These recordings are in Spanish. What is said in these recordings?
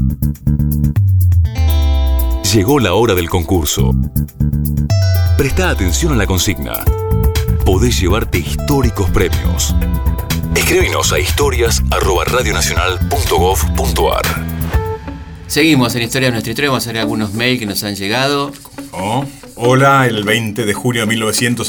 Llegó la hora del concurso. Presta atención a la consigna. Podés llevarte históricos premios. Escríbenos a historias@radionacional.gov.ar. Seguimos en Historia de Nuestra Historia. Vamos a ver algunos mails que nos han llegado. Hola, el 20 de junio de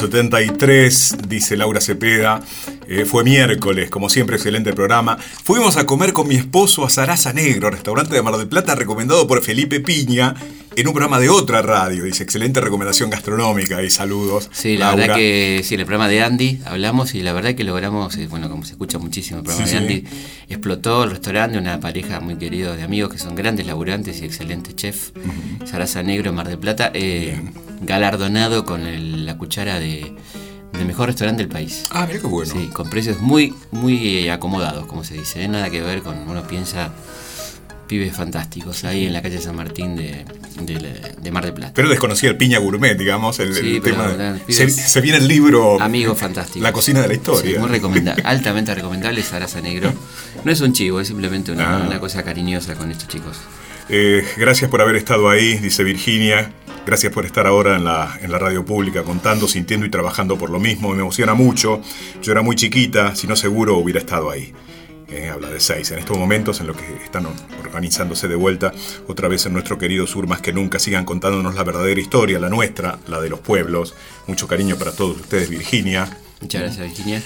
1973, dice Laura Cepeda, fue miércoles, como siempre, excelente programa. Fuimos a comer con mi esposo a Zaraza Negro, restaurante de Mar del Plata, recomendado por Felipe Piña, en un programa de otra radio. Dice, excelente recomendación gastronómica y saludos. Sí, la Laura. verdad que sí, en el programa de Andy hablamos y la verdad que logramos, bueno, como se escucha muchísimo el programa de Andy, explotó el restaurante, una pareja muy querida de amigos que son grandes laburantes y excelentes chefs. Zaraza Negro en Mar del Plata, galardonado con la cuchara del mejor restaurante del país. Ah, mira qué bueno. Sí, con precios muy, muy acomodados, como se dice, nada que ver con, uno piensa, pibes fantásticos ahí en la calle San Martín de Mar del Plata. Pero desconocía el Piña Gourmet, digamos, el tema se viene el libro Amigos Fantásticos. La cocina de la historia. Sí, muy recomendable, altamente recomendable, Zaraza Negro. No es un chivo, es simplemente una cosa cariñosa con estos chicos. Gracias por haber estado ahí, dice Virginia. Gracias por estar ahora en la radio pública contando, sintiendo y trabajando por lo mismo. Me emociona mucho. Yo era muy chiquita, si no seguro hubiera estado ahí. Habla de 6. En estos momentos en los que están organizándose de vuelta otra vez en nuestro querido sur, más que nunca sigan contándonos la verdadera historia, la nuestra, la de los pueblos. Mucho cariño para todos ustedes, Virginia. Muchas gracias, Virginia.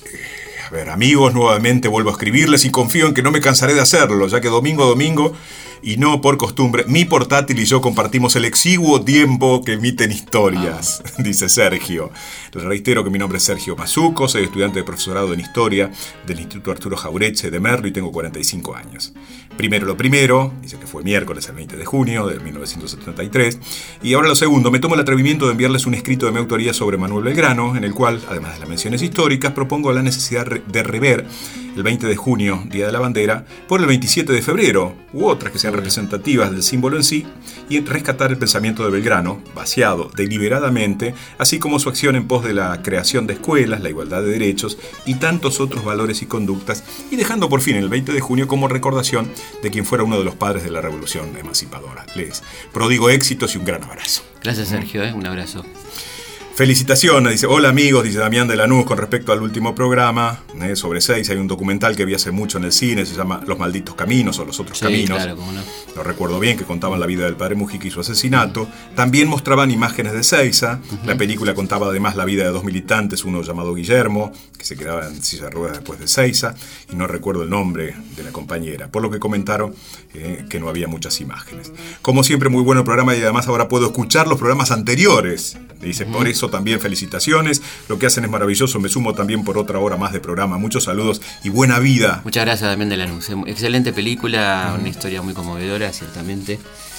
A ver, amigos, nuevamente vuelvo a escribirles y confío en que no me cansaré de hacerlo, ya que domingo a domingo, y no por costumbre, mi portátil y yo compartimos el exiguo tiempo que emiten historias, dice Sergio. Les reitero que mi nombre es Sergio Mazuco, soy estudiante de profesorado en Historia del Instituto Arturo Jauretche de Merlo y tengo 45 años. Primero lo primero, dice que fue miércoles el 20 de junio de 1973, y ahora lo segundo, me tomo el atrevimiento de enviarles un escrito de mi autoría sobre Manuel Belgrano, en el cual, además de las menciones históricas, propongo la necesidad de rever el 20 de junio, Día de la Bandera, por el 27 de febrero, u otras que sean representativas del símbolo en sí, y rescatar el pensamiento de Belgrano, vaciado deliberadamente, así como su acción en pos de la creación de escuelas, la igualdad de derechos y tantos otros valores y conductas, y dejando por fin el 20 de junio como recordación de quien fuera uno de los padres de la revolución emancipadora. Les prodigo éxitos y un gran abrazo. Gracias, Sergio, un abrazo. Felicitaciones, dice, hola amigos, dice Damián de Lanús, con respecto al último programa sobre 6, hay un documental que vi hace mucho en el cine, se llama Los Malditos Caminos o Los Otros Caminos. Claro, cómo no. Lo recuerdo bien, que contaban la vida del padre Mujica y su asesinato. También mostraban imágenes de Seiza. La película contaba además la vida de dos militantes, uno llamado Guillermo, que se quedaba en silla de ruedas después de Seiza, y no recuerdo el nombre de la compañera, por lo que comentaron que no había muchas imágenes. Como siempre, muy bueno el programa y además ahora puedo escuchar los programas anteriores. Dice, por eso también felicitaciones, lo que hacen es maravilloso, me sumo también por otra hora más de programa. Muchos saludos y buena vida. Muchas gracias también de Lanús. Excelente película, una historia muy conmovedora, ciertamente,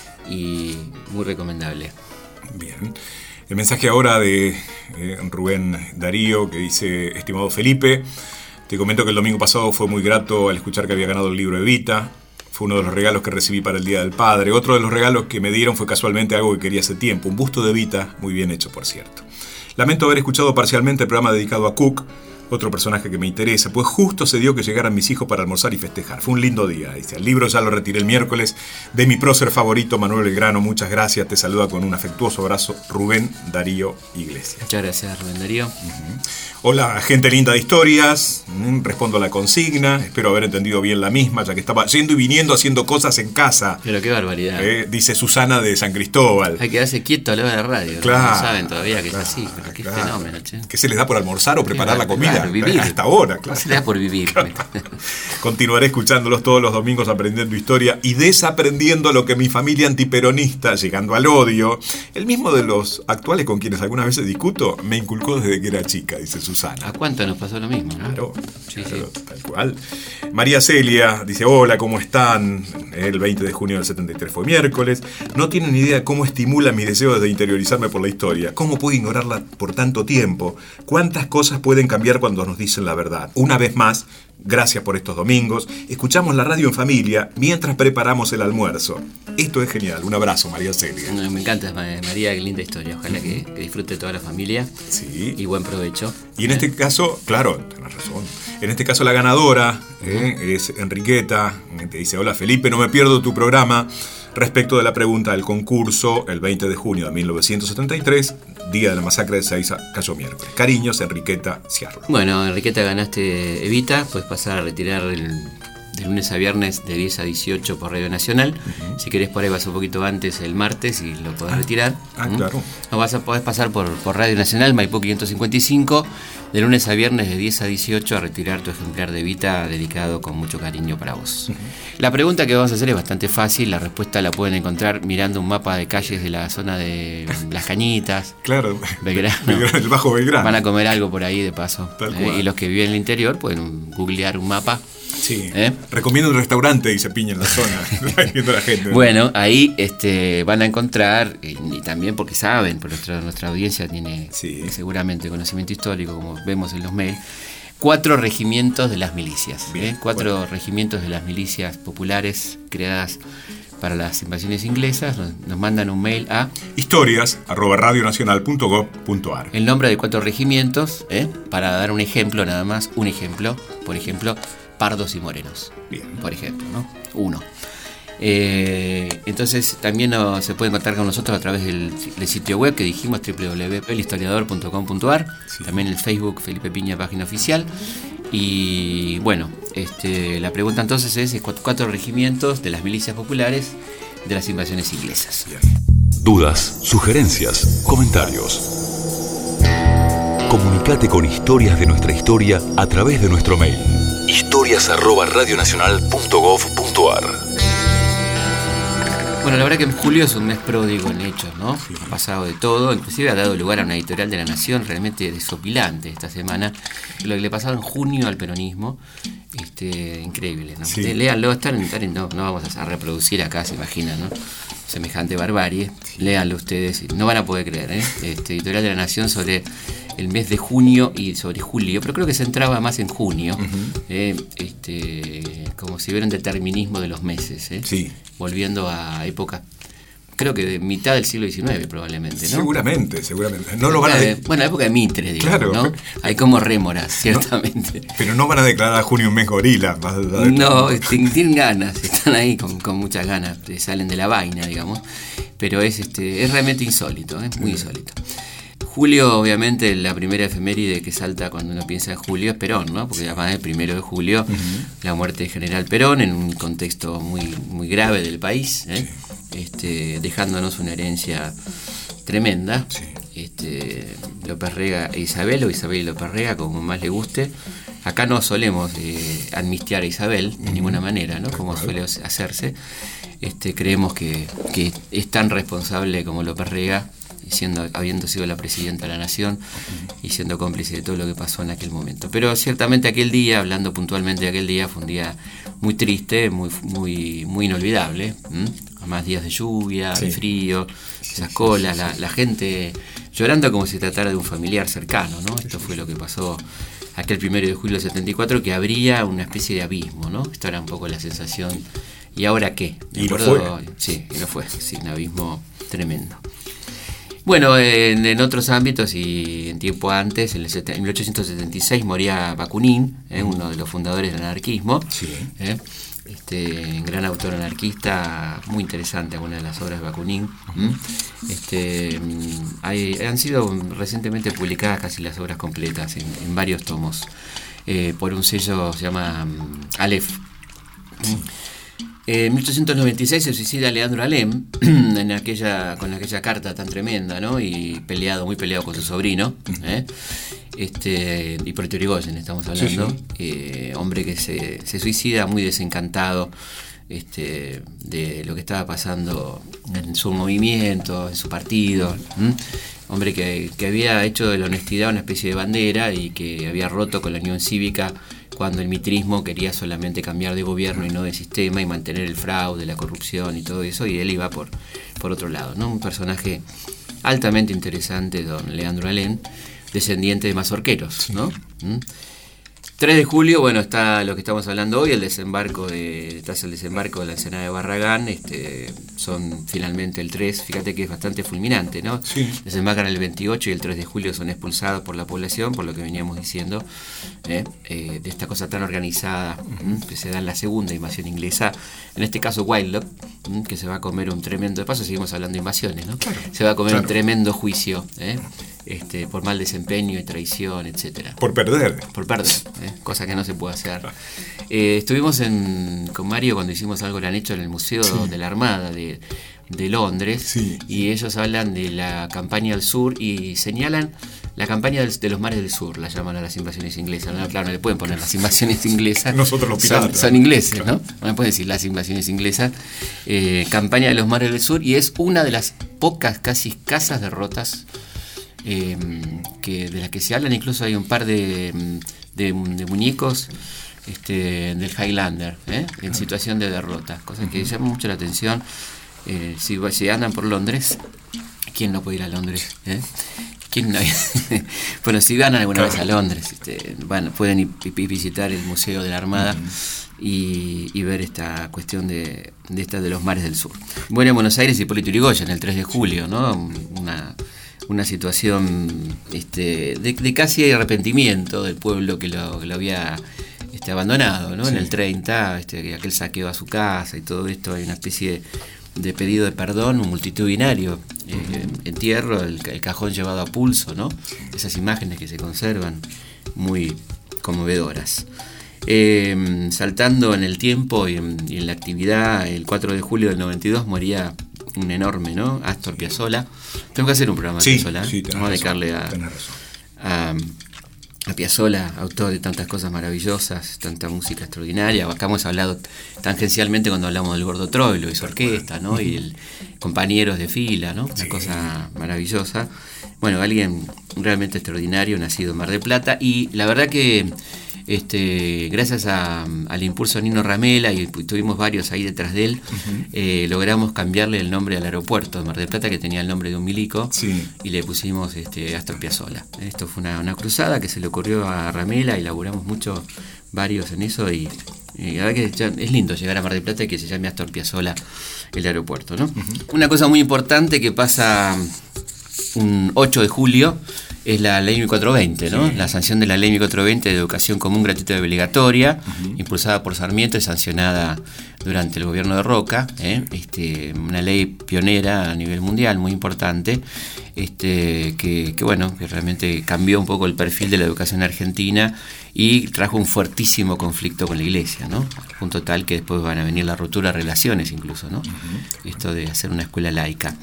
y muy recomendable. Bien. El mensaje ahora de Rubén Darío, que dice, estimado Felipe, te comento que el domingo pasado fue muy grato al escuchar que había ganado el libro Evita. Fue uno de los regalos que recibí para el Día del Padre. Otro de los regalos que me dieron fue casualmente algo que quería hace tiempo, un busto de Evita, muy bien hecho, por cierto. Lamento haber escuchado parcialmente el programa dedicado a Cook, otro personaje que me interesa, pues justo se dio que llegaran mis hijos para almorzar y festejar. Fue un lindo día. Dice, el libro ya lo retiré el miércoles, de mi prócer favorito, Manuel Belgrano. Muchas gracias. Te saluda con un afectuoso abrazo, Rubén Darío Iglesias. Muchas gracias, Rubén Darío. Hola, gente linda de historias. Respondo a la consigna. Espero haber entendido bien la misma, ya que estaba yendo y viniendo haciendo cosas en casa. Pero qué barbaridad. Dice Susana de San Cristóbal. Hay que quedarse quieto a la hora de la radio. Claro, no saben todavía que es así. Pero qué fenómeno, che. ¿Qué se les da por almorzar o preparar la comida? Claro, vivir. Hasta ahora, claro. Se les da por vivir. Claro. Continuaré escuchándolos todos los domingos, aprendiendo historia y desaprendiendo lo que mi familia antiperonista, llegando al odio, el mismo de los actuales con quienes algunas veces discuto, me inculcó desde que era chica, dice Susana. ¿A cuánto nos pasó lo mismo? Claro, sí, claro, sí. Tal cual. María Celia dice, hola, ¿cómo están? El 20 de junio del 73 fue miércoles. No tienen idea cómo estimula mis deseos de interiorizarme por la historia. ¿Cómo puedo ignorarla por tanto tiempo? ¿Cuántas cosas pueden cambiar cuando nos dicen la verdad? Una vez más, gracias por estos domingos. Escuchamos la radio en familia mientras preparamos el almuerzo. Esto es genial. Un abrazo, María Celia. Me encanta, María, qué linda historia. Ojalá que disfrute toda la familia. Sí. Y buen provecho. Y en este caso, claro, tenés razón. En este caso la ganadora es Enriqueta. Te dice: hola Felipe, no me pierdo tu programa. Respecto de la pregunta del concurso, el 20 de junio de 1973, día de la masacre de Ezeiza, cayó miércoles. Cariños, Enriqueta Ciarlo. Bueno, Enriqueta, ganaste Evita, puedes pasar a retirar de lunes a viernes de 10 a 18 por Radio Nacional. Si querés, por ahí vas un poquito antes el martes y lo podés retirar. Claro. No, podés pasar por Radio Nacional, Maipú 555, de lunes a viernes de 10 a 18 a retirar tu ejemplar de Evita dedicado con mucho cariño para vos. La pregunta que vamos a hacer es bastante fácil, la respuesta la pueden encontrar mirando un mapa de calles de la zona de Las Cañitas, Claro, Belgrano. El Bajo Belgrano. Van a comer algo por ahí de paso. Tal cual. Y los que viven en el interior pueden googlear un mapa. Sí. Recomiendo un restaurante y se piña en la zona, viendo a la gente. Bueno, ahí van a encontrar, y también porque saben, porque nuestra audiencia tiene seguramente conocimiento histórico, como vemos en los mails, 4 regimientos de las milicias. Bien, 4 regimientos de las milicias populares creadas para las invasiones inglesas. Nos mandan un mail a historias@radionacional.gov.ar. el nombre de 4 regimientos, para dar un ejemplo nada más, por ejemplo, Pardos y Morenos. Bien. Por ejemplo, ¿no? 1. Entonces también se pueden contactar con nosotros a través del sitio web que dijimos, www.elhistoriador.com.ar. También el Facebook Felipe Piña, página oficial. Y bueno, la pregunta entonces es 4 regimientos de las milicias populares de las invasiones inglesas. Bien. Dudas, sugerencias, comentarios. Comunicate con Historias de nuestra historia a través de nuestro mail. historias@radionacional.gov.ar. Bueno, la verdad que julio es un mes pródigo en hechos, ¿no? Ha pasado de todo, inclusive ha dado lugar a una editorial de La Nación realmente desopilante esta semana. Lo que le pasaba en junio al peronismo, increíble, ¿no? Sí. Léanlo, no vamos a reproducir acá, se imaginan, ¿no? Semejante barbarie. Léanlo ustedes, no van a poder creer, editorial de La Nación sobre el mes de junio y sobre julio, pero creo que se centraba más en junio, como si hubiera un determinismo de los meses, volviendo a épocas, creo que de mitad del siglo XIX probablemente, ¿no? Seguramente. No lo van a la época de Mitre, digamos, claro. ¿no? Hay como rémoras, ciertamente. Pero no van a declarar a junio un mes gorila. No, tienen ganas, están ahí con muchas ganas, salen de la vaina, digamos, pero es realmente insólito, muy insólito. Julio, obviamente, la primera efeméride que salta cuando uno piensa en julio es Perón, ¿no? Porque además el 1 de julio, la muerte de General Perón en un contexto muy, muy grave del país, dejándonos una herencia tremenda. López Rega e Isabel, o Isabel y López Rega, como más le guste. Acá no solemos amnistiar a Isabel de ninguna manera, ¿no? Como suele hacerse. Creemos que es tan responsable como López Rega, habiendo sido la presidenta de la Nación y siendo cómplice de todo lo que pasó en aquel momento. Pero ciertamente aquel día, hablando puntualmente de aquel día, fue un día muy triste, muy, muy, muy inolvidable. Más días de lluvia, de frío, esas colas, la gente llorando como si tratara de un familiar cercano, ¿no? Esto fue lo que pasó aquel 1 de julio del 74, que abría una especie de abismo, ¿no? Esto era un poco la sensación. ¿Y ahora qué? ¿Y lo fue? Sí, lo fue. Sí, un abismo tremendo. Bueno, en otros ámbitos y en tiempo antes, en 1876 moría Bakunin, uno de los fundadores del anarquismo, gran autor anarquista, muy interesante algunas de las obras de Bakunin. Han sido recientemente publicadas casi las obras completas en varios tomos, por un sello, se llama Aleph. En 1896 se suicida Leandro Alem con aquella carta tan tremenda, ¿no? Y muy peleado con su sobrino, y por Irigoyen estamos hablando, hombre que se suicida muy desencantado de lo que estaba pasando en su movimiento, en su partido. Hombre que había hecho de la honestidad una especie de bandera y que había roto con la Unión Cívica cuando el mitrismo quería solamente cambiar de gobierno y no de sistema y mantener el fraude, la corrupción y todo eso, y él iba por otro lado, ¿no? Un personaje altamente interesante, don Leandro Alem, descendiente de mazorqueros, ¿no? 3 de julio, bueno, está lo que estamos hablando hoy, el desembarco de la ensenada de Barragán. Son finalmente el 3, fíjate que es bastante fulminante, ¿no? Sí. Desembarcan el 28 y el 3 de julio son expulsados por la población, por lo que veníamos diciendo, de esta cosa tan organizada que se da en la segunda invasión inglesa, en este caso Whitelock, que se va a comer un tremendo, de paso seguimos hablando de invasiones, ¿no? Claro, se va a comer un tremendo juicio, por mal desempeño y traición, etcétera. Por perder, cosa que no se puede hacer. Estuvimos con Mario cuando hicimos Algo le han hecho en el Museo de la Armada de Londres, y ellos hablan de la campaña del sur y señalan la campaña de los mares del sur, la llaman a las invasiones inglesas. No, claro, no le pueden poner las invasiones inglesas. Nosotros los piratas. Son ingleses, ¿no? No le pueden decir las invasiones inglesas. Campaña de los mares del sur, y es una de las pocas, casi escasas derrotas de las que se hablan. Incluso hay un par de muñecos del Highlander en situación de derrota, cosa que llama mucho la atención. Si andan por Londres, ¿quién no puede ir a Londres? ¿Quién no? Bueno, si van alguna vez a Londres, pueden visitar el Museo de la Armada y ver esta cuestión de los mares del sur. Bueno, en Buenos Aires, Hipólito Yrigoyen, el 3 de julio, ¿no? Una situación de casi arrepentimiento del pueblo que lo había abandonado, ¿no? En el 30, aquel saqueo a su casa y todo esto. Hay una especie de pedido de perdón, un multitudinario entierro, el cajón llevado a pulso, ¿no? Esas imágenes que se conservan muy conmovedoras. Saltando en el tiempo y en la actividad, el 4 de julio del 92 moría un enorme, ¿no? Astor Piazzolla. Tengo que hacer un programa de Piazzolla. Vamos a dedicarle a Piazzolla, autor de tantas cosas maravillosas, tanta música extraordinaria. Acá hemos hablado tangencialmente cuando hablamos del Gordo Troilo y su orquesta, ¿no? Y compañeros de fila, ¿no? Una cosa maravillosa. Bueno, alguien realmente extraordinario, nacido en Mar del Plata, y la verdad que gracias al impulso de Nino Ramela, y tuvimos varios ahí detrás de él, logramos cambiarle el nombre al aeropuerto de Mar del Plata, que tenía el nombre de un milico, y le pusimos Astor Piazzolla. Esto fue una cruzada que se le ocurrió a Ramela, y laburamos mucho, varios en eso, y la verdad que es lindo llegar a Mar del Plata y que se llame Astor Piazzolla el aeropuerto, ¿no? Una cosa muy importante que pasa un 8 de julio es la ley 1420, ¿no? La sanción de la ley 1420 de educación común gratuita y obligatoria, impulsada por Sarmiento y sancionada durante el gobierno de Roca, una ley pionera a nivel mundial, muy importante, que realmente cambió un poco el perfil de la educación argentina y trajo un fuertísimo conflicto con la iglesia, ¿no? Al punto tal que después van a venir la ruptura de relaciones incluso, ¿no? Esto de hacer una escuela laica.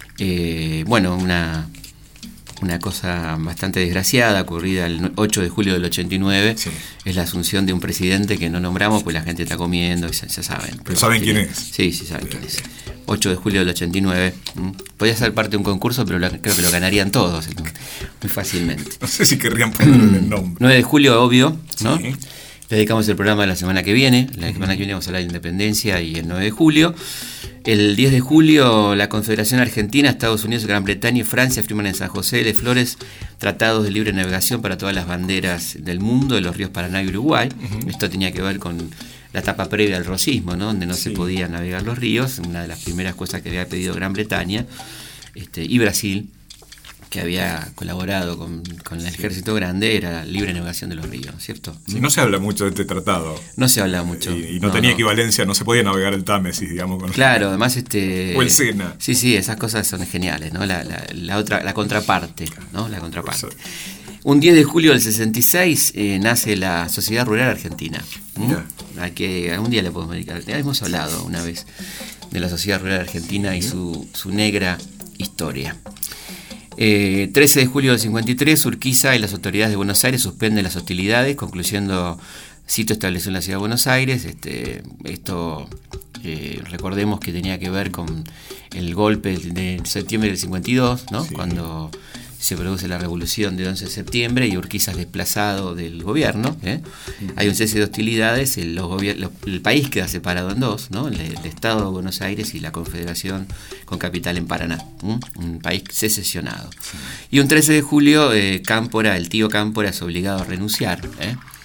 Una cosa bastante desgraciada ocurrida el 8 de julio del 89 es la asunción de un presidente que no nombramos, pues la gente está comiendo y ya saben. Pero ¿saben quién es? Sí, saben quién es. 8 de julio del 89. Podía ser parte de un concurso, pero creo que lo ganarían todos muy fácilmente. No sé si querrían ponerle el nombre. 9 de julio, obvio, ¿no? Le dedicamos el programa de la semana que viene. La semana que viene vamos a hablar de independencia y el 9 de julio. El 10 de julio, la Confederación Argentina, Estados Unidos, Gran Bretaña y Francia firman en San José de Flores tratados de libre navegación para todas las banderas del mundo de los ríos Paraná y Uruguay. Esto tenía que ver con la etapa previa al rosismo, ¿no? Donde no se podían navegar los ríos, una de las primeras cosas que había pedido Gran Bretaña y Brasil, que había colaborado con el ejército grande, era libre navegación de los ríos, ¿cierto? Sí, no se habla mucho de este tratado. No se habla mucho. Y no tenía equivalencia, no se podía navegar el Támesis, digamos. Claro, además o el Sena. Sí, esas cosas son geniales, ¿no? La contraparte, ¿no? La contraparte. Un 10 de julio del 66 nace la Sociedad Rural Argentina. A que algún día le podemos dedicar. Ya hemos hablado una vez de la Sociedad Rural Argentina y su negra historia. 13 de julio del 53, Urquiza y las autoridades de Buenos Aires suspenden las hostilidades, concluyendo sitio establecido en la ciudad de Buenos Aires. Esto recordemos que tenía que ver con el golpe de septiembre del 52, ¿no? Cuando se produce la revolución de 11 de septiembre y Urquiza es desplazado del gobierno. Hay un cese de hostilidades, el país queda separado en dos, ¿no? El Estado de Buenos Aires y la Confederación con capital en Paraná, un país secesionado. Y un 13 de julio, el tío Cámpora es obligado a renunciar,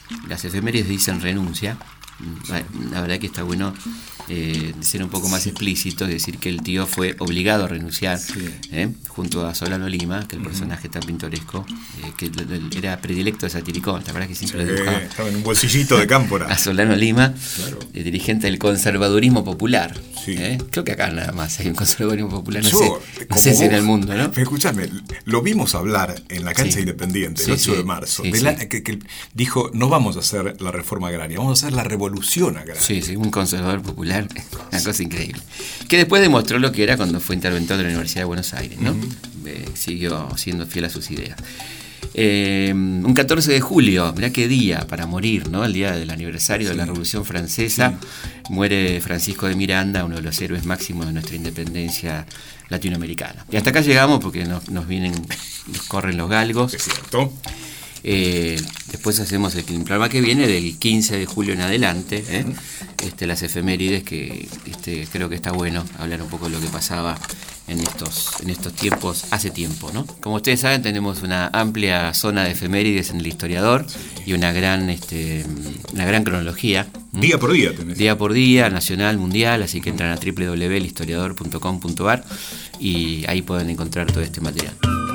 las efemérides dicen renuncia. La verdad que está bueno ser un poco más explícito, decir que el tío fue obligado a renunciar, junto a Solano Lima, que el personaje tan pintoresco, que era predilecto de Satiricón. La verdad que siempre lo dibujaba. Estaba en un bolsillito de Cámpora. A Solano Lima, claro. Dirigente del conservadurismo popular. Sí. Creo que acá nada más hay un conservadurismo popular, no sé si en el mundo, ¿no? Escúchame, lo vimos hablar en la cancha Independiente el 8 de marzo, que dijo, no vamos a hacer la reforma agraria, vamos a hacer la revolución agraria. Sí, un conservador popular, una cosa increíble. Que después demostró lo que era cuando fue interventor de la Universidad de Buenos Aires, ¿no? Siguió siendo fiel a sus ideas. Un 14 de julio, mirá qué día para morir, ¿no? El día del aniversario de la Revolución Francesa, muere Francisco de Miranda, uno de los héroes máximos de nuestra independencia latinoamericana. Y hasta acá llegamos porque nos corren los galgos. Es cierto. Después hacemos el programa que viene del 15 de julio en adelante, las efemérides, que creo que está bueno hablar un poco de lo que pasaba en estos tiempos, hace tiempo, ¿no? Como ustedes saben, tenemos una amplia zona de efemérides en El Historiador y una gran cronología. Día por día tenés. Día por día, nacional, mundial, así que entran a www.elhistoriador.com.ar y ahí pueden encontrar todo este material.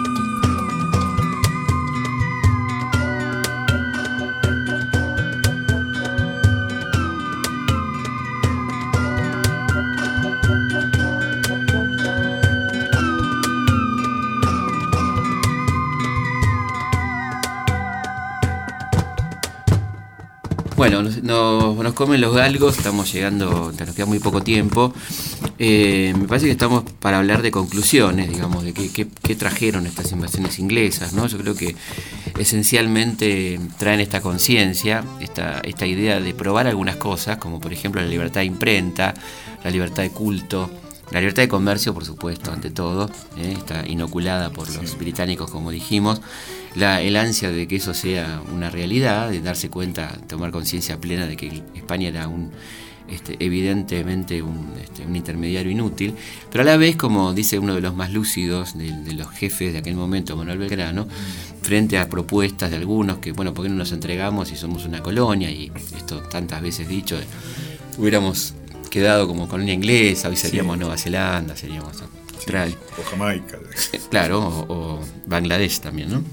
Bueno, nos comen los galgos, estamos llegando, nos queda muy poco tiempo. Me parece que estamos para hablar de conclusiones, digamos, de qué trajeron estas invasiones inglesas, ¿no? Yo creo que esencialmente traen esta conciencia, esta idea de probar algunas cosas, como por ejemplo la libertad de imprenta, la libertad de culto, la libertad de comercio, por supuesto, ante todo, está inoculada por los británicos, como dijimos. El ansia de que eso sea una realidad, de darse cuenta, tomar conciencia plena de que España era evidentemente un intermediario inútil, pero a la vez, como dice uno de los más lúcidos de los jefes de aquel momento, Manuel Belgrano, frente a propuestas de algunos que, bueno, ¿por qué no nos entregamos si somos una colonia? Y esto tantas veces dicho, hubiéramos quedado como colonia inglesa, hoy seríamos Nueva Zelanda, seríamos Australia. O Jamaica. Claro, o Bangladesh también, ¿no?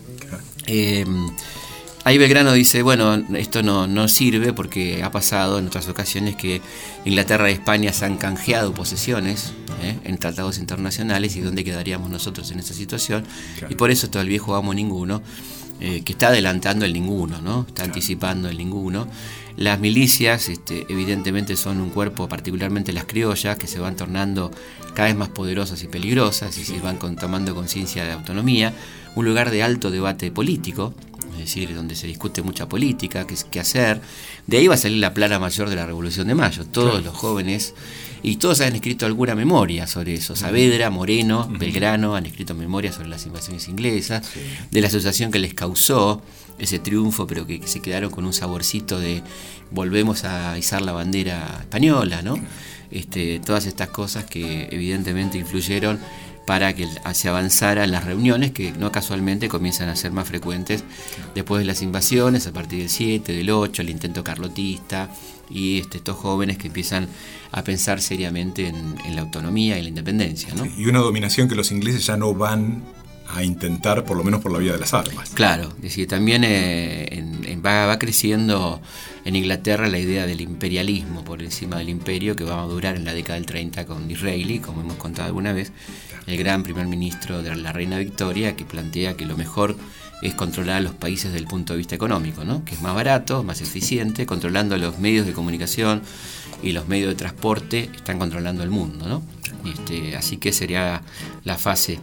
Ahí Belgrano dice, bueno, esto no sirve porque ha pasado en otras ocasiones que Inglaterra y España se han canjeado posesiones en tratados internacionales, y dónde quedaríamos nosotros en esa situación. Claro. Y por eso todo el viejo amo ninguno, que está adelantando el ninguno, ¿no? Está anticipando el ninguno. Las milicias evidentemente son un cuerpo, particularmente las criollas, que se van tornando cada vez más poderosas y peligrosas, y se van tomando conciencia de autonomía, un lugar de alto debate político, es decir, donde se discute mucha política, qué hacer. De ahí va a salir la plana mayor de la Revolución de Mayo. Todos los jóvenes, y todos han escrito alguna memoria sobre eso. Saavedra, Moreno, Belgrano han escrito memorias sobre las invasiones inglesas, de la asociación que les causó ese triunfo, pero que se quedaron con un saborcito de volvemos a izar la bandera española, ¿no? Todas estas cosas que evidentemente influyeron para que se avanzara en las reuniones, que no casualmente comienzan a ser más frecuentes después de las invasiones, a partir del 7, del 8, el intento carlotista, y estos jóvenes que empiezan a pensar seriamente en la autonomía y la independencia, ¿no? Y una dominación que los ingleses ya no van a intentar, por lo menos por la vía de las armas. Claro, es decir, también va creciendo en Inglaterra la idea del imperialismo por encima del imperio, que va a durar en la década del 30 con Disraeli, como hemos contado alguna vez, el gran primer ministro de la reina Victoria, que plantea que lo mejor es controlar a los países desde el punto de vista económico, ¿no? Que es más barato, más eficiente, controlando los medios de comunicación y los medios de transporte, están controlando el mundo, ¿no? Así que sería la fase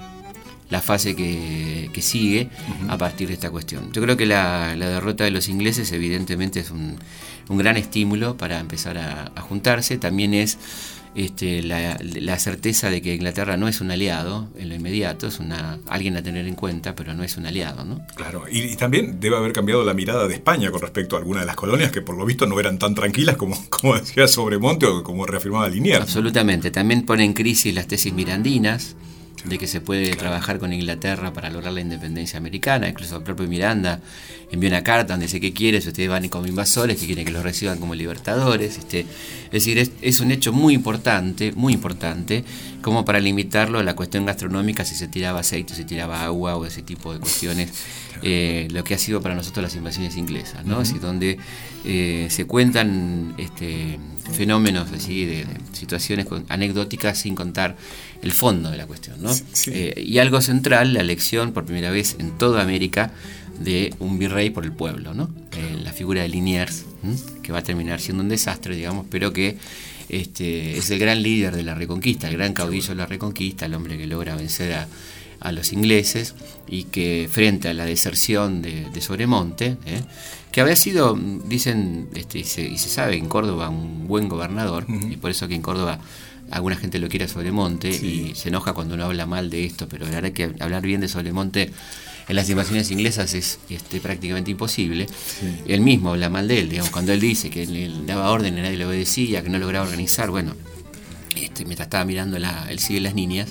que sigue a partir de esta cuestión. Yo creo que la derrota de los ingleses evidentemente es un gran estímulo para empezar a juntarse. También es la certeza de que Inglaterra no es un aliado en lo inmediato, es alguien a tener en cuenta, pero no es un aliado, ¿no? Claro, y también debe haber cambiado la mirada de España con respecto a algunas de las colonias que por lo visto no eran tan tranquilas como decía Sobremonte o como reafirmaba Liniers. Absolutamente, también pone en crisis las tesis mirandinas, de que se puede trabajar con Inglaterra para lograr la independencia americana. Incluso el propio Miranda envió una carta donde dice que quiere, si ustedes van como invasores, que quieren que los reciban como libertadores. Es decir, es un hecho muy importante, como para limitarlo a la cuestión gastronómica, si se tiraba aceite, si se tiraba agua o ese tipo de cuestiones, lo que ha sido para nosotros las invasiones inglesas, ¿no? Así, donde se cuentan fenómenos así de situaciones anecdóticas sin contar el fondo de la cuestión, ¿no? Sí. Y algo central, la elección por primera vez en toda América de un virrey por el pueblo, ¿no? La figura de Liniers, que va a terminar siendo un desastre, digamos, pero que es el gran líder de la Reconquista, el gran caudillo de la Reconquista, el hombre que logra vencer a los ingleses, y que frente a la deserción de Sobremonte, que había sido, dicen, y se sabe, en Córdoba un buen gobernador, y por eso que en Córdoba alguna gente lo quiere a Sobremonte, y se enoja cuando uno habla mal de esto, pero la verdad que hablar bien de Sobremonte en las invasiones inglesas es prácticamente imposible. Él mismo habla mal de él, digamos, cuando él dice que le daba orden y nadie le obedecía, que no lograba organizar, bueno, mientras estaba mirando el Cid de las Niñas,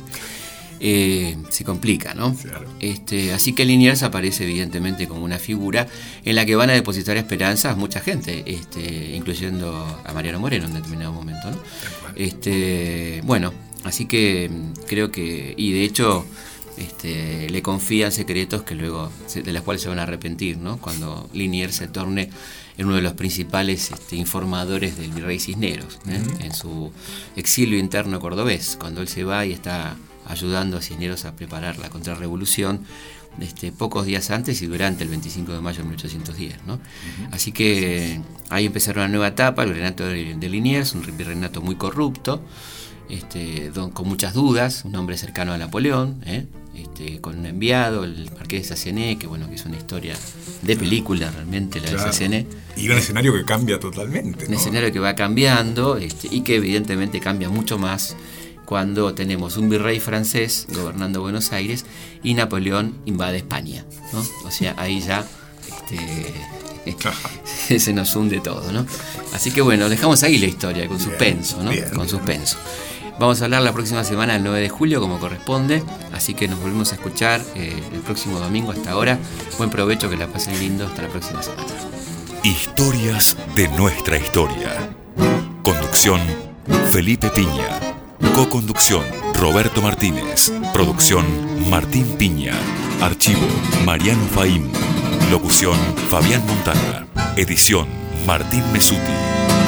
se complica, ¿no? Claro. Así que Liniers aparece evidentemente como una figura en la que van a depositar esperanzas mucha gente, incluyendo a Mariano Moreno en determinado momento, ¿no? Bueno, así que creo que, y de hecho le confían secretos que luego de los cuales se van a arrepentir, ¿no? Cuando Liniers se torne en uno de los principales informadores del virrey Cisneros, en su exilio interno cordobés, cuando él se va y está ayudando a Cisneros a preparar la contrarrevolución pocos días antes y durante el 25 de mayo de 1810, ¿no? Así que ahí empezaron una nueva etapa, el reinato de Liniers, un virreinato muy corrupto, con muchas dudas, un hombre cercano a Napoleón, con un enviado, el marqués de Sassenet, que es una historia de película realmente, la de Sassenet. Y un escenario que cambia totalmente, ¿no? Un escenario que va cambiando, y que evidentemente cambia mucho más cuando tenemos un virrey francés gobernando Buenos Aires y Napoleón invade España, ¿no? O sea, ahí ya se nos hunde todo, ¿no? Así que bueno, dejamos ahí la historia con suspenso, ¿no? Con suspenso. Vamos a hablar la próxima semana, el 9 de julio, como corresponde, así que nos volvemos a escuchar el próximo domingo. Hasta ahora, buen provecho, que la pasen lindo, hasta la próxima semana. Historias de nuestra historia. Conducción, Felipe Piña. Co-conducción, Roberto Martínez. Producción, Martín Piña. Archivo, Mariano Faim. Locución, Fabián Montana. Edición, Martín Mesuti.